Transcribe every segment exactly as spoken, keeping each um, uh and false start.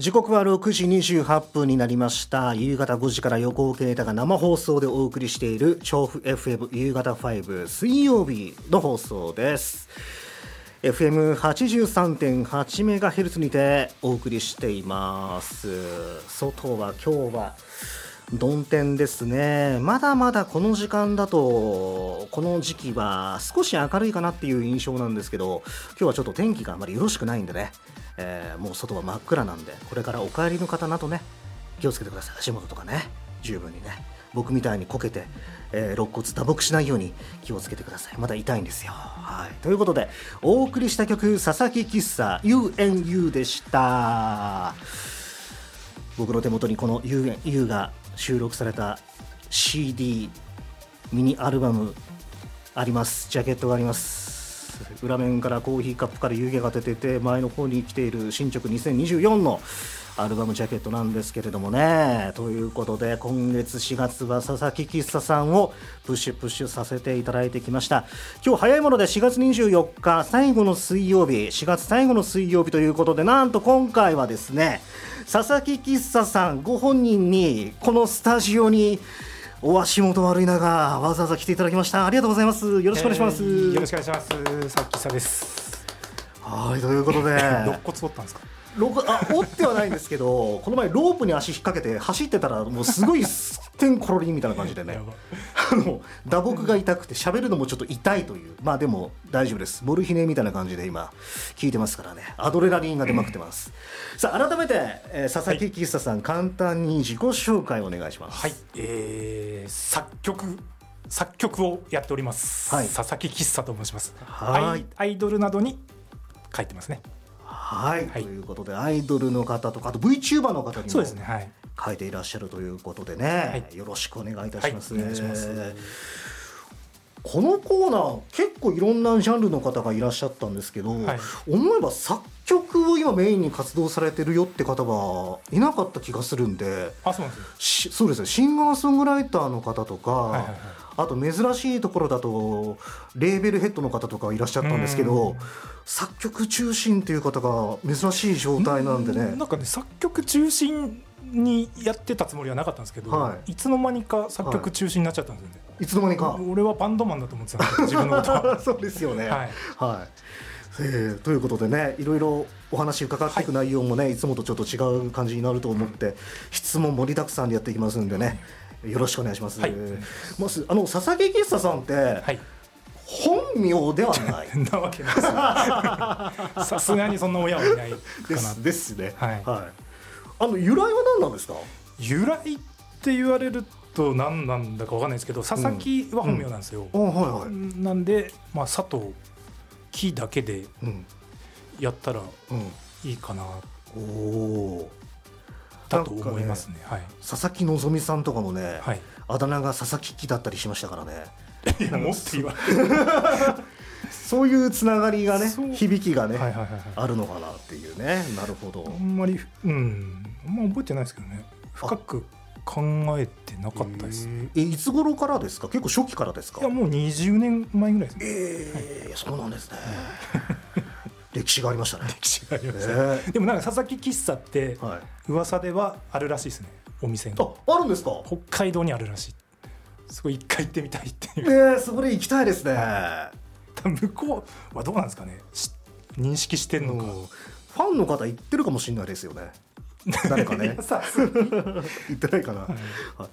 時刻はろくじにじゅうはっぷんになりました。夕方ごじから横尾啓太が生放送でお送りしている調布 エフエム 夕方ご水曜日の放送です。 エフエムはちじゅうさんてんはち メガヘルツにてお送りしています。外は今日は曇天ですね。まだまだこの時間だとこの時期は少し明るいかなっていう印象なんですけど、今日はちょっと天気があまりよろしくないんでね、えー、もう外は真っ暗なんで、これからお帰りの方などね気をつけてください。足元とかね十分にね、僕みたいにこけて、えー、肋骨打撲しないように気をつけてください。まだ痛いんですよ。はい、ということでお送りした曲、佐々木喫茶 ユーエヌユー でした。僕の手元にこの ユーエヌユー が収録された シーディー ミニアルバムあります。ジャケットがあります。裏面からコーヒーカップから湯気が出てて、前の方に来ている新直にせんにじゅうよんのアルバムジャケットなんですけれどもね。ということで今月しがつは佐々木喫茶さんをプッシュプッシュさせていただいてきました。今日早いものでしがつにじゅうよっか最後の水曜日、しがつ最後の水曜日ということで、なんと今回はですね、佐々木喫茶さんご本人にこのスタジオにお足元悪い中わざわざ来ていただきました。ありがとうございます。よろしくお願いします。えー、よろしくお願いします。佐々木さです。 はい、ということで肋骨折ったんですか？ あ、折ってはないんですけど、この前ロープに足引っ掛けて走ってたらもうすごいすってんころりんみたいな感じでねあの打撲が痛くて喋るのもちょっと痛いという。まあでも大丈夫です。モルヒネみたいな感じで今聞いてますからね。アドレナリンが出まくってますさあ改めて、えー、佐々木喫茶さん、はい、簡単に自己紹介をお願いします。 はい、えー、作曲作曲をやっております、はい、佐々木喫茶と申します。はい、アイドルなどに書いてますね。 はい、はい、ということでアイドルの方とかあと VTuber の方にもそうですね、はい、 書いていらっしゃるということでね、はい、よろしくお願いいたします、はい、お願いします。このコーナー結構いろんなジャンルの方がいらっしゃったんですけど、はい、思えば作曲を今メインに活動されてるよって方はいなかった気がするんで。 あ、そうなんですよ。 そうですね、シンガーソングライターの方とか、はいはいはい、あと珍しいところだとレーベルヘッドの方とかいらっしゃったんですけど、作曲中心という方が珍しい状態なんでね。 なんかね、作曲中心にやってたつもりはなかったんですけど、はい、いつの間にか作曲中心になっちゃったんですよね、 はい、いつの間にか。 俺はバンドマンだと思ってたんですけど自分のことはそうですよね、はいはい、えー、ということでね、いろいろお話伺っていく内容もね、はい、いつもとちょっと違う感じになると思って、うん、質問盛りだくさんでやっていきますんでね、よろしくお願いします、はい、まずあの佐々木喫茶さんって、はい、本名ではないなわけないさすがにそんな親はいないかなですですね、 はいはい、 あの由来は何なんですか？ 由来って言われると何なんだか分かんないですけど、佐々木は本名なんですよ、うんうんはいはい、なんで、まあ、佐藤木だけでやったらいいかな、うん、おだと思いますね、はい、 佐々木希さんとかもね、はい、あだ名が佐々木木だったりしましたからねもっと言われそういうつながりがね、響きがね、 はいはいはいはい、 あるのかなっていうね。なるほど。 あんまり、うん、あんま覚えてないですけどね、深く考えてなかったです。 えいつ頃からですか？結構初期からですか？ いやもうにじゅうねんまえぐらいですね。 えーはい、そうなんですね歴史がありましたね。 歴史がありました、ね、えー、でもなんか佐々木喫茶って噂ではあるらしいですね、お店が。 あ、あるんですか？北海道にあるらしい。そこ一回行ってみたいっていう。 えー、そこで行きたいですね。 向こうはどうなんですかね、認識してるのか。 ファンの方行ってるかもしれないですよね。誰かね行ってないかな、はいはい、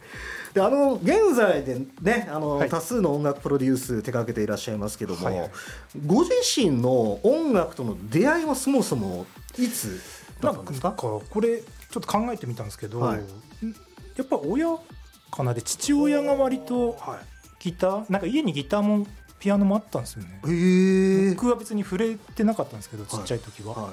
であの現在でね、あの、はい、多数の音楽プロデュース手掛けていらっしゃいますけども、はいはい、ご自身の音楽との出会いはそもそもいつだったんですか？ なんかこれちょっと考えてみたんですけど、はい、やっぱ親かな。で父親が割とギター、なんか家にギターもピアノもあったんですよね。 へー。 僕は別に触れてなかったんですけど、ちっちゃい時は、はいはい、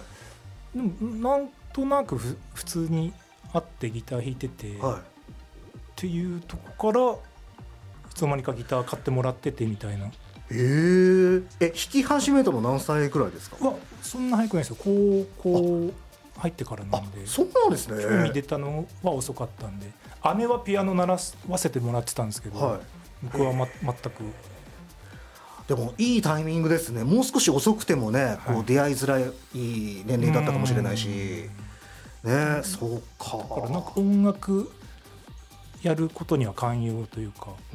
でもなんとなくふ普通にあってギター弾いてて、はい、っていうとこからいつの間にかギター買ってもらっててみたいな。へー。え弾き始めたの何歳くらいですか？ わそんな早くないですよ。高校入ってからなんで。 そうなんですね。 興味出たのは遅かったんで、姉はピアノ習わせてもらってたんですけど、はい、僕は、ま、全く。 でもいいタイミングですね。もう少し遅くてもね、こう出会いづらい年齢だったかもしれないし、 ね、そうか。 だからなんか音楽やることには寛容というか、うん、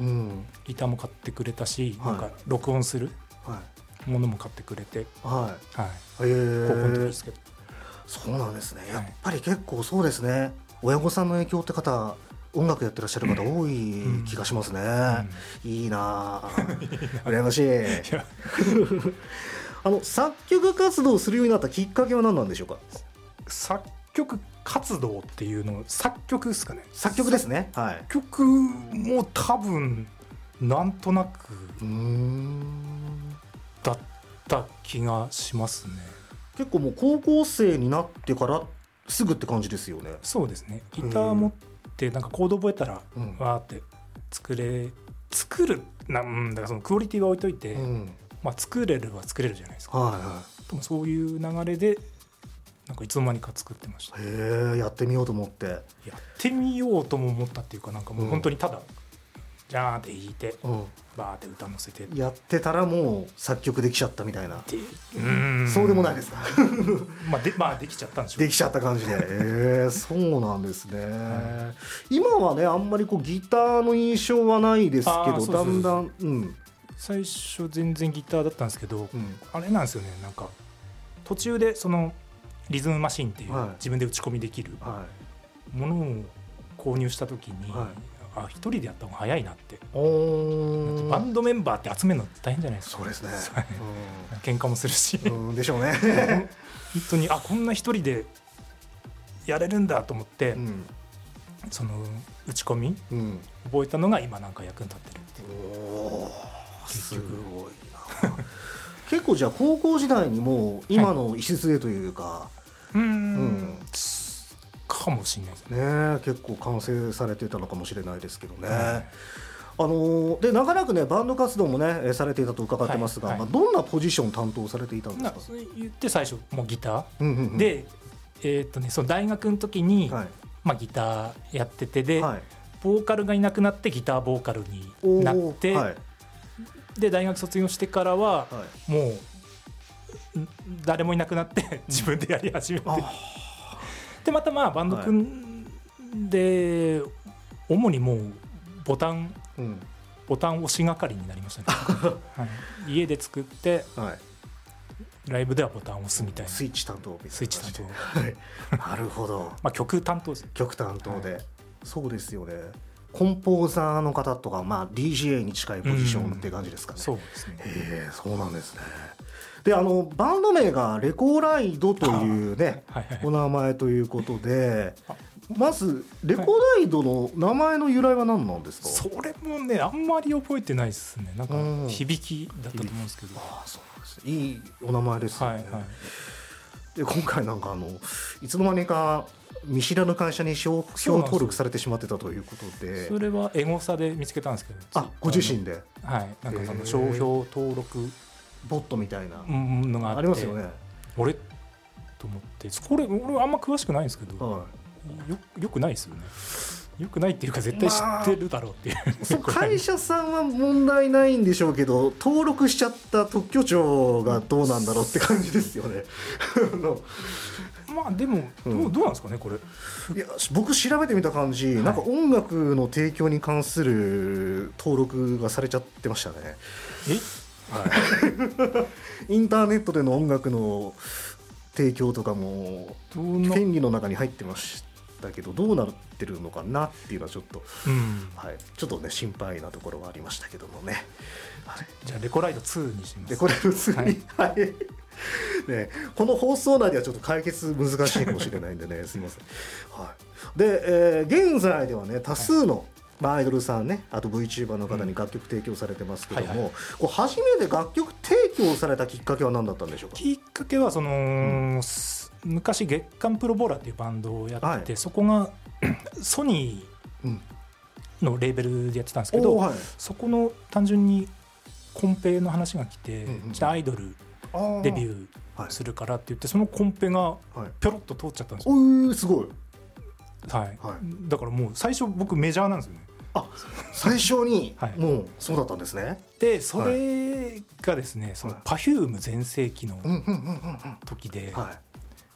ギターも買ってくれたし、はい、なんか録音するものも買ってくれて、はいはい、高校の時ですけど。 そうなんですね。やっぱり結構そうですね、親御さんの影響って方、音楽やってらっしゃる方多い気がしますね、うん、いいな羨ましいあの作曲活動をするようになったきっかけは何なんでしょうか。 作曲活動っていうの作曲ですかね。 作曲ですね、はい、 作曲も多分なんとなくうーんだった気がしますね。 結構もう高校生になってからすぐって感じですよね。 そうですね。ギター持ってなんかコード覚えたらわーって作れ作るなんだからそのクオリティは置いといて、うん、まあ作れるは作れるじゃないですか、はいはい、でもそういう流れでなんかいつの間にか作ってました。 へえ、やってみようと思ってやってみようとも思ったっていうか、なんかもう本当にただ、うん、ジャーンって弾いて、うん、バーって歌乗せてやってたらもう作曲できちゃったみたいな。うーん、そうでもないですかまあで、まあ、できちゃったんでしょう。 できちゃった感じでえー、そうなんですね、はい、今はねあんまりこうギターの印象はないですけど、だんだん、うん、 最初全然ギターだったんですけど、うん、あれなんですよね、なんか途中でそのリズムマシンっていう、はい、自分で打ち込みできるものを購入した時に、はい、あ一人でやった方が早いなって。おバンドメンバーって集めるの大変じゃないですか。 そうですね、 うん、喧嘩もするし、 うん、でしょうね本当にあこんな一人でやれるんだと思って、うん、その打ち込み、うん、覚えたのが今なんか役に立ってるっていう。 おすごいな結構じゃあ高校時代にも今の礎というか、はい、うーん、うんかもしれないですね。 ね、結構完成されていたのかもしれないですけどね、はい、あので長らくねバンド活動もねされていたと伺ってますが、はいはい、まあ、どんなポジション担当されていたんですか。 そう言って最初もうギター、うんうんうん、で、えーっとね、その大学の時に、はい、まあ、ギターやっててで、はい、ボーカルがいなくなってギターボーカルになって、はい、で大学卒業してからは、はい、もう誰もいなくなって自分でやり始めて、でまたまあバンド組んで、はい、主にもうボタン、うん、ボタン押し係になりましたね、はい、家で作って、はい、ライブではボタンを押すみたいなスイッチ担当みたいなスイッチ担当なるほどまあ曲担当です。 曲担当で、はい、そうですよね。コンポーザーの方とか、まあ、ディージェー に近いポジションって感じですかね、うん、 そうですね。 へー、そうなんですね。であのバンド名がレコライドというね、はいはいはい、お名前ということで、まずレコライドの名前の由来は何なんですか。 それもねあんまり覚えてないですね。なんか響きだったと思うんですけど、 あそうなんですね、いいお名前ですよね、はいはい、で今回なんかあのいつの間にか見知らぬ会社に商標登録されてしまってたということで、 それはエゴサで見つけたんですけど、 あご自身で、 はい、なんかその商標登録ボットみたいなのがあって、 ありますよね。 俺と思ってこれ俺あんま詳しくないんですけど、はい、よ, よくないですよね。よくないっていうか絶対知ってるだろうっていう、まあ、 そう会社さんは問題ないんでしょうけど登録しちゃった特許庁がどうなんだろうって感じですよねまあでもど う,、うん、どうなんですかねこれ。 いや僕調べてみた感じ、はい、なんか音楽の提供に関する登録がされちゃってましたね。 えはい、インターネットでの音楽の提供とかも権利の中に入ってましたけどどうなってるのかなっていうのはちょっと、うんはい、ちょっとね心配なところはありましたけどもね。 あれじゃあレコライドツーにします。 レコライドツーに、はいはいね、この放送内ではちょっと解決難しいかもしれないんでねすいません、はい、で、えー、現在ではね多数の、はいまあ、アイドルさんねあと VTuber の方に楽曲提供されてますけども、うんはいはい、こう初めて楽曲提供されたきっかけは何だったんでしょうか。 きっかけはその、うん、昔月刊プロボーラーっていうバンドをやって、はい、そこがソニーのレーベルでやってたんですけど、はい、そこの単純にコンペの話が来て、うんうん、じゃあアイドルデビューするからって言ってそのコンペがぴょろっと通っちゃったんですよ、 はい、すごい、 はいはい、だからもう最初僕メジャーなんですよね。 あ最初にもうそうだったんですね、はい、 でそれがですね、はい、その Perfume 全盛期の時で、はい、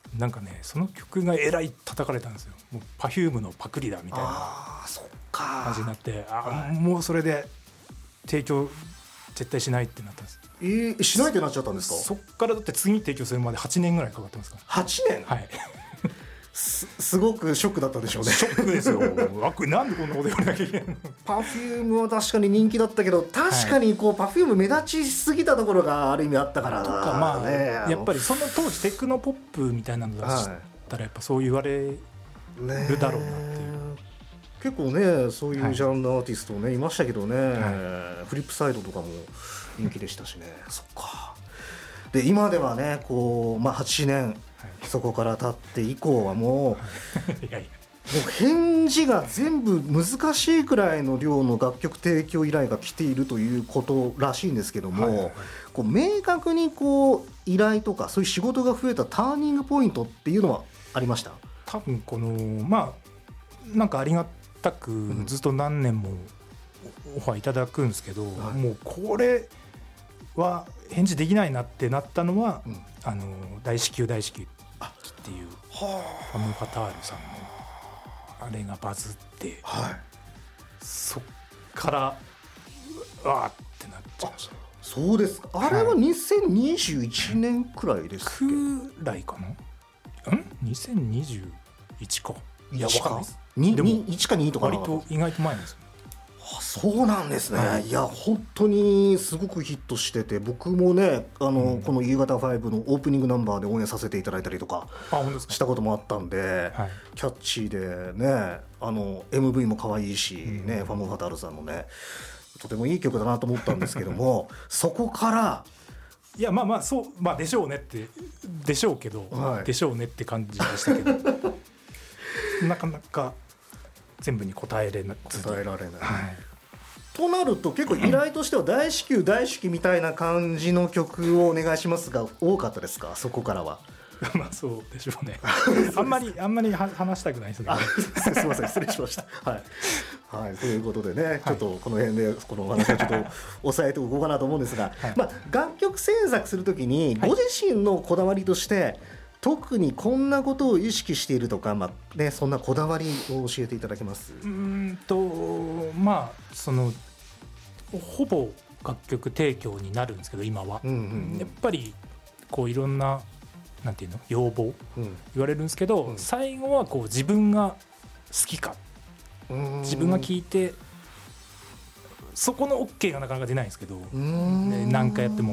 なんかねその曲がえらい叩かれたんですよ。もう Perfume のパクリだみたいな感じになって、あ、はい、もうそれで提供絶対しないってなったんです。 えー、しないってなっちゃったんですか。 そっからだって次に提供するまではちねんぐらいかかってますから。 はちねん。 はいす, すごくショックだったでしょうね。 ショックですよ。なんでこんなこと言わなきゃいけないの。 パフュームは確かに人気だったけど、確かにこう、はい、パフューム目立ちすぎたところがある意味あったからな。とか、まあね、 やっぱりその当時テクノポップみたいなのが知ったらやっぱそう言われるだろうなっていう、ね、 結構ねそういうジャンルアーティストね、はい、いましたけどね、はい、フリップサイドとかも人気でしたしね。そっか。で今ではねこう、まあ、はちねん、はい、そこから経って以降はもういやいやもう返事が全部難しいくらいの量の楽曲提供依頼が来ているということらしいんですけども、はいはいはい、こう明確にこう依頼とかそういう仕事が増えたターニングポイントっていうのはありました？ 多分このまあなんかありがたくずっと何年もオファーいただくんですけど、うん、もうこれは返事できないなってなったのは、うん、あの大至急大至急っていうファム・ファタールさんのあれがバズって、はい、そっからわーってなっちゃいました。 そうですか。あれはにせんにじゅういちねんくらいですっけ？ くらいかな。んにせんにじゅういちか。いやわかんないです。 でもいちかにとか割と意外と前ですよ。 あ、そうなんですね、はい、いや本当にすごくヒットしてて、僕もねあの、うん、この夕方ファイブのオープニングナンバーで応援させていただいたりとかしたこともあったんで、はい、キャッチーでね、あの エムブイ も可愛いし、うんね、ファム・ファタールさんのねとてもいい曲だなと思ったんですけどもそこからいやまあまあそう、まあ、でしょうねってでしょうけど、はい、でしょうねって感じでしたけどなかなか全部に答えれな答えられない、はい、となると結構依頼としては大至急大至急みたいな感じの曲をお願いしますが多かったですか？そこからはまあそうでしょうねあんまりあんまり話したくないですねすみません失礼しましたはい、はい、ということでね、はい、ちょっとこの辺でこのお話をちょっと抑えておこうかなと思うんですが、はい、まあ、楽曲制作するときにご自身のこだわりとして、はい、特にこんなことを意識しているとか、まあね、そんなこだわりを教えていただけます？ うーんとまあそのほぼ楽曲提供になるんですけど今は、うんうんうん、やっぱりこういろんななんていうの要望、うん、言われるんですけど、うん、最後はこう自分が好きか自分が聞いてそこの OK がなかなか出ないんですけど、ね、何回やっても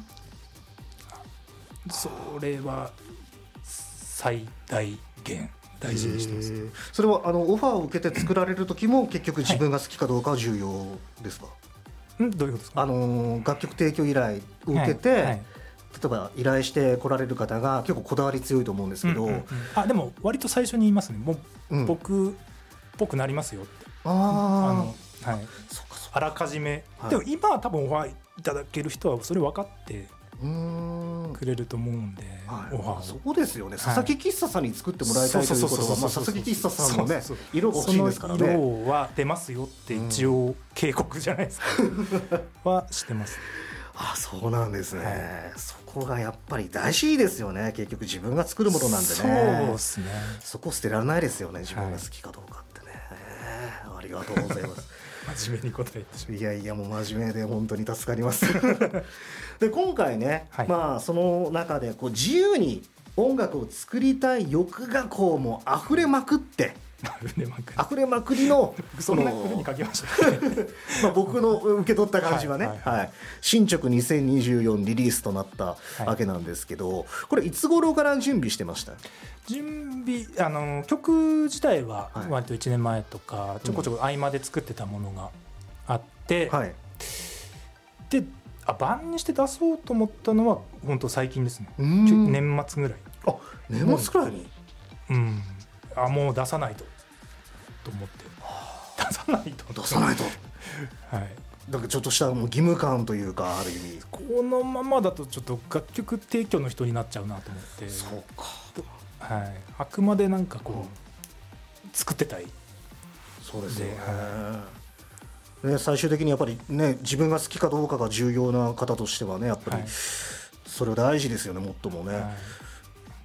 それは最大限大事にしてます。 それはあのオファーを受けて作られる時も結局自分が好きかどうかは重要ですか？ はい、んどういうことですか？ あの楽曲提供依頼を受けて、はいはい、例えば依頼して来られる方が結構こだわり強いと思うんですけど、うんうんうん、 あでも割と最初に言いますね。もう、うん、僕っぽくなりますよって。ああの、はい、そうかそうかあらかじめ、はい、でも今は多分オファーいただける人はそれ分かってくれると思うんで、 はい、オファーそうですよね。佐々木喫茶さんに作ってもらいたいということは佐々木喫茶さんのね色が欲しいですからね。 その色は出ますよって一応警告じゃないですかはしてます。 あ、そうなんですね、はい、そこがやっぱり大事ですよね。結局自分が作るものなんでね。 そうですね。 そこ捨てられないですよね。自分が好きかどうかってね、はい、ありがとうございます真面目に答えてしまう。 いやいやもう真面目で本当に助かりますで今回ね、はい、まあその中でこう自由に音楽を作りたい欲がこうもう溢れまくって溢れまくりのそんな風に書きましたねまあ僕の受け取った感じはね、はいはいはい、新曲にせんにじゅうよんリリースとなったわけなんですけど、はい、これいつ頃から準備してました？ 準備あの曲自体は割といちねんまえとか、はい、ちょこちょこ合間で作ってたものがあって、うんはい、であ晩にして出そうと思ったのは本当最近ですね。年末ぐらい。 あ、年末くらいに、 うん、あもう出さないとと思って出さないと出さないとはい、だからちょっとしたもう義務感というかある意味このままだとちょっと楽曲提供の人になっちゃうなと思って。 そうか、 はい、あくまでなんかこう、うん、作ってたい。 そうですね、ね、最終的にやっぱりね自分が好きかどうかが重要な方としてはねやっぱり、はい、それは大事ですよね。もっともね、はい、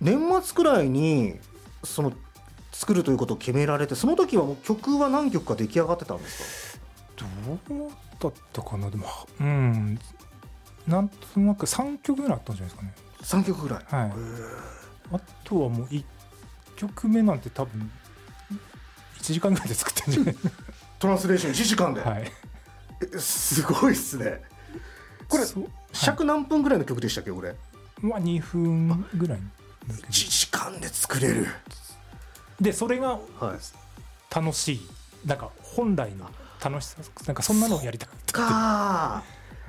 年末くらいにその作るということを決められて、その時はもう曲は何曲か出来上がってたんですか？どうだったかな。でもうんなんとなくさんきょくぐらいあったんじゃないですかね。 さんきょくぐらい、 はい、あとはもういっきょくめなんて多分いちじかんぐらいで作ってるんじゃないトランスレーションいちじかんで、 はい、 えすごいっすね。これ尺何分ぐらいの曲でしたっけ？これ、 まあ、にふんぐらいいちじかんで作れる。 でそれが楽しい、なんか本来の楽しさ、なんかそんなのをやりたかったか、 はい、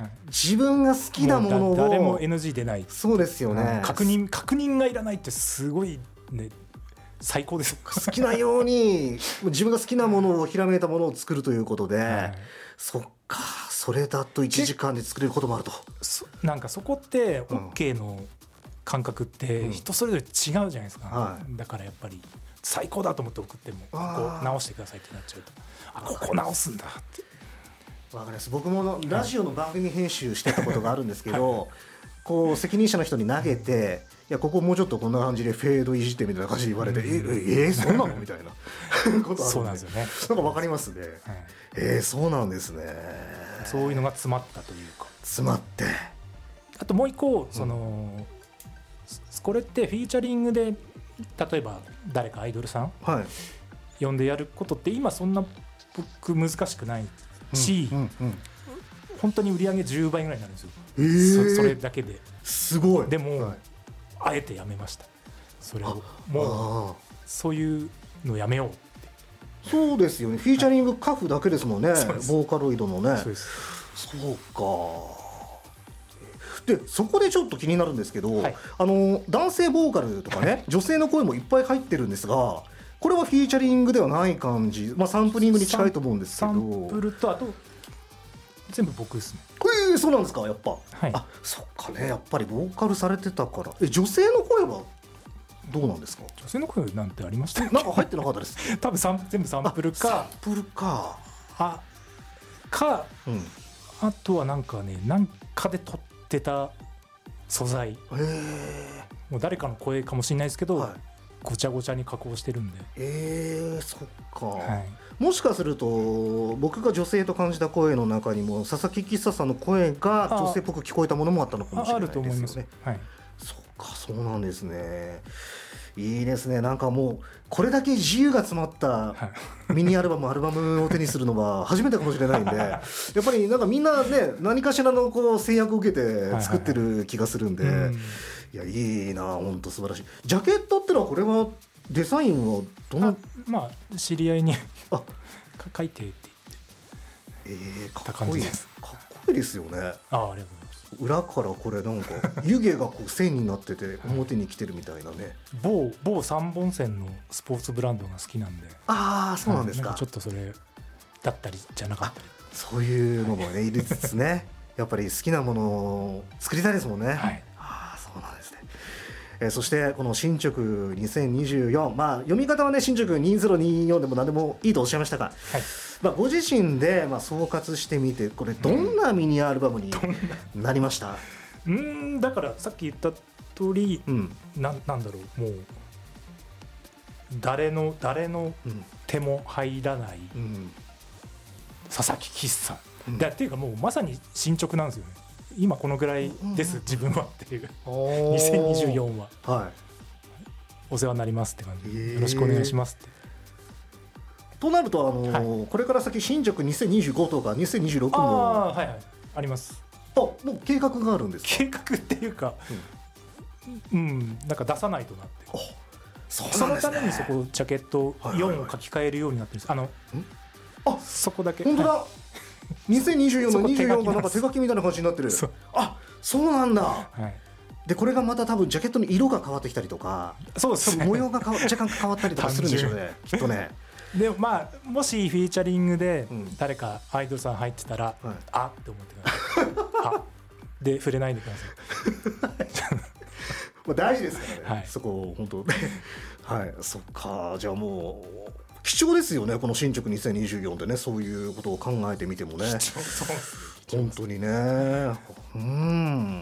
自分が好きなものを誰も エヌジー 出ない。 そうですよね、 確認確認がいらないってすごいね、最高です。 好きなように自分が好きなものをひらめいたものを作るということで、はい、そっか、それだといちじかんで作れることもあると。 なんかそこって OK の感覚って人それぞれ違うじゃないですか、うんはい、だからやっぱり最高だと思って送ってもここ直してくださいってなっちゃうと、あここ直すんだって。 わかります。僕もラジオの番組編集してたことがあるんですけど、はい、こう責任者の人に投げて、いやここもうちょっとこんな感じでフェードいじってみたいな感じで言われて、うん、ええー、そうなのみたいなことあるんで、 そうなんですよね。 なんかわかりますね、はい、えー、そうなんですね。 そういうのが詰まったというか、 詰まって、 あともう一個その、うん、これってフィーチャリングで例えば誰かアイドルさん、はい、呼んでやることって今そんな僕難しくないし、うんうんうん、本当に売り上げじゅうばいぐらいになるんですよ、えー、そ, それだけですごい。 でも、 はい、 あえてやめました。それをもうそういうのやめようって。 そうですよね。フィーチャリングカフだけですもんね、ボーカロイドのね。 そうです。 そうか。でそこでちょっと気になるんですけど、はい、あの男性ボーカルとかね女性の声もいっぱい入ってるんですが、これはフィーチャリングではない感じ、まあ、サンプリングに近いと思うんですけど、 サンプルとあと全部僕ですね。 えー、そうなんですか。やっぱ、はい、あそっかね、やっぱりボーカルされてたから。え女性の声はどうなんですか？ 女性の声なんてありました？ なんか入ってなかったです多分サン全部サンプルかサンプルかあか、うん、あとはなんかねなんかで撮ってた素材、もう誰かの声かもしれないですけど、はい、ごちゃごちゃに加工してるんで。 えー、そっか、 はい、 もしかすると僕が女性と感じた声の中にも佐々木喫茶さんの声が女性っぽく聞こえたものもあったのかもしれないですよね。 あると思います、はい、 そっか、そうなんですね。いいですね。なんかもうこれだけ自由が詰まったミニアルバムアルバムを手にするのは初めてかもしれないんでやっぱりなんかみんなね何かしらのこう制約を受けて作ってる気がするんで、はいはいはい、いやいいな、本当素晴らしい。ジャケットってのはこれはデザインはどの、 まあ知り合いにあ書いてって言って、えー、かっこいいです。 かっこいいですよね。 あありがとうございます。 裏からこれなんか湯気がこう線になってて表に来てるみたいなね某某三本線のスポーツブランドが好きなんで。 ああそうなんですか。 なんかちょっとそれだったりじゃなかったり、 そういうのもね入れつつねやっぱり好きなものを作りたいですもんね。 はい、 ああそうなんですね。えー、そしてこの新直にせんにじゅうよん、まあ読み方はね新直にせんにじゅうよんでも何でもいいとおっしゃいましたが、はい、まあ、ご自身でまあ総括してみてこれどんなミニアルバムになりました？ うん、うんだからさっき言った通り、うん、な, なんだろうもう誰の誰の手も入らない、うん、佐々木喫茶、うん、だっていうかもうまさに進捗なんですよね。今このぐらいです、うん、自分はっていうにせんにじゅうよんは、はい、お世話になりますって感じ、よろしくお願いしますって。 となると、あのーはい、これから先新宿にせんにじゅうごとかにせんにじゅうろくもあ,、はいはい、あります。 あもう計画があるんですか？ 計画っていうか、うん、うん、なんか出さないとなって。そ, そのためにそこジャケットよんを書き換えるようになってるんです。あのあそこだけ本当だ、はい、にせんにじゅうよんのにじゅうよんがなんか手書きみたいな感じになってる。そうあそうなんだ、はい、でこれがまた多分ジャケットの色が変わってきたりとか、 そうですね、 模様が若干変わったりとかするんでしょうねきっとね。 でまあもしフィーチャリングで誰かアイドルさん入ってたら、うん、あって思ってくださいあで触れないでくださいまあ大事ですからね、 はい、 そこ本当はいそっか。じゃあもう貴重ですよねこの新宿にせんにじゅうよんでね、そういうことを考えてみてもね。 貴重そうです。 ちゃいます。 本当にね。うん。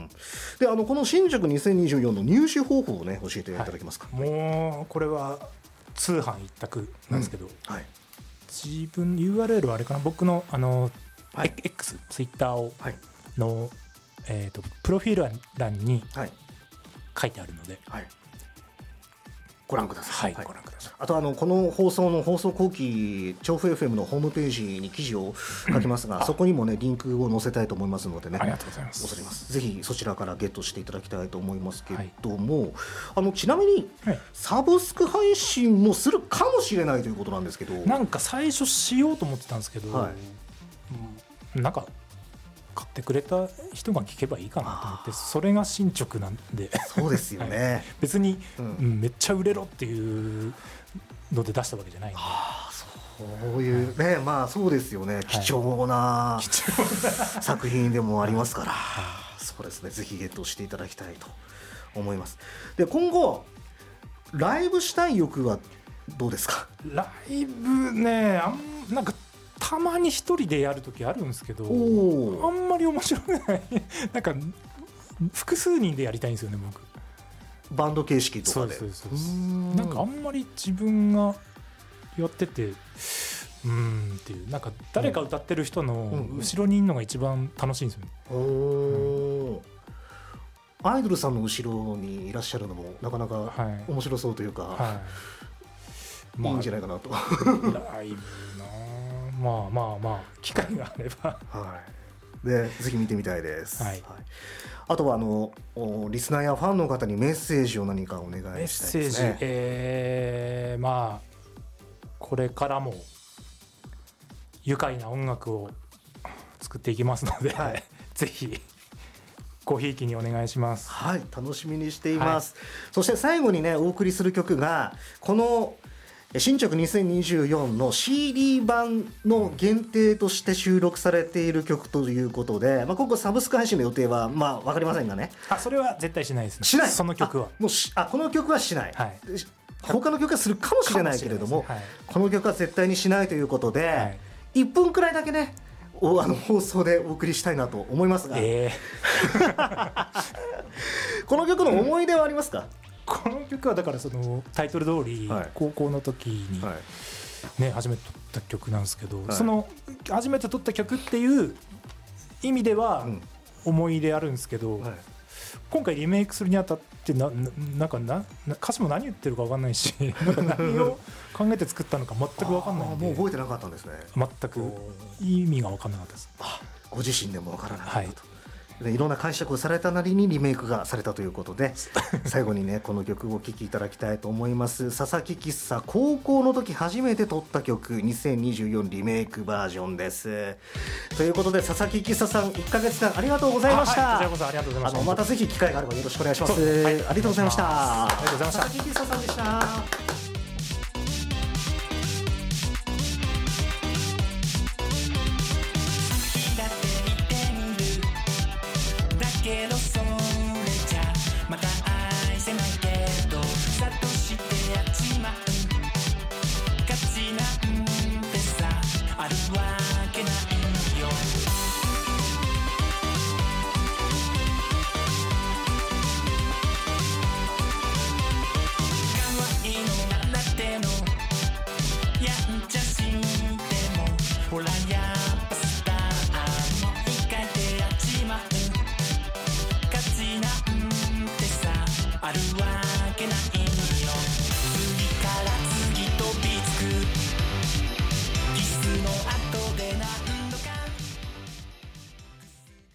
で、あのこの新宿にせんにじゅうよんの入手方法をね教えていただけますか。 はい、もうこれは通販一択なんですけど、うん、はい、自分 ユーアールエル はあれかな、僕のあの、はい、X ツイッターを、はい、の、えー、とプロフィール欄に書いてあるので、はい、 ご覧ください。 はい、ご覧ください。 あとあのこの放送の放送後期調布 エフエム のホームページに記事を書きますが、うん、そこにもねリンクを載せたいと思いますのでね、 ありがとうございます。 恐れます。ぜひそちらからゲットしていただきたいと思いますけれども、はい、あのちなみに、はい、サブスク配信もするかもしれないということなんですけど、 なんか最初しようと思ってたんですけど、はい、うん、なんか買ってくれた人が聞けばいいかなと思って、それが進捗なんで。 そうですよね、はい、 別に、うん、めっちゃ売れろっていうので出したわけじゃないんで。 あ、そういうね、まあそうですよね、貴重な作品でもありますから、はい、そうですね、ぜひゲットしていただきたいと思います。で、今後ライブしたい欲はどうですか？ ライブね、あんなんかたまに一人でやるときあるんですけど、あんまり面白くないなんか複数人でやりたいんですよね、僕。 バンド形式とかで。 そうそうそうそう。なんかあんまり自分がやっててうーんっていう、なんか誰か歌ってる人の後ろにいるのが一番楽しいんですよね。うんうん、 アイドルさんの後ろにいらっしゃるのもなかなか面白そうというか、はいはい、いいんじゃないかなと。 ライブな、まあまあまあ機会があれば、 はい、でぜひ見てみたいです。はいはい、あとはあのリスナーやファンの方にメッセージを何かお願いしたいですね。メッセージ、 えー、まあこれからも愉快な音楽を作っていきますので、はい、ぜひごひいきにお願いします。 はい、楽しみにしています。はい、そして最後にねお送りする曲がこの新着にせんにじゅうよんの シーディー 版の限定として収録されている曲ということで、まあ、今後サブスク配信の予定はまあ分かりませんがね。 あ、それは絶対しないですね。 しない。 その曲はもうしあこの曲はしない。はい、他の曲はするかもしれないけれども、はい、この曲は絶対にしないということで、はい、いっぷんくらいだけねおあの放送でお送りしたいなと思いますが、えー、この曲の思い出はありますか？うん、 この曲はだからそのタイトル通り、はい、高校の時に、はい、ね、初めて撮った曲なんですけど、はい、その初めて撮った曲っていう意味では思い入れあるんですけど、はい、今回リメイクするにあたってなななんかな歌詞も何言ってるか分かんないしなんか何を考えて作ったのか全く分かんないんでもう覚えてなかったんですね。 全く意味が分かんなかったです。 ご自身でも分からなかったと、はい、いろんな解釈をされたなりにリメイクがされたということで最後にねこの曲をお聴きいただきたいと思います。佐々木喫茶高校の時初めて撮った曲にせんにじゅうよんリメイクバージョンです。ということで佐々木喫茶さんいっかげつかんありがとうございました。 はい、こちらこそありがとうございました。 あのまたぜひ機会があればよろしくお願いします。はい、ありがとうございました。 ありがとうございました。 佐々木喫茶さんでした。 けどそれじゃまた愛せないけどさとしてやっちまう価値なんてさあるわ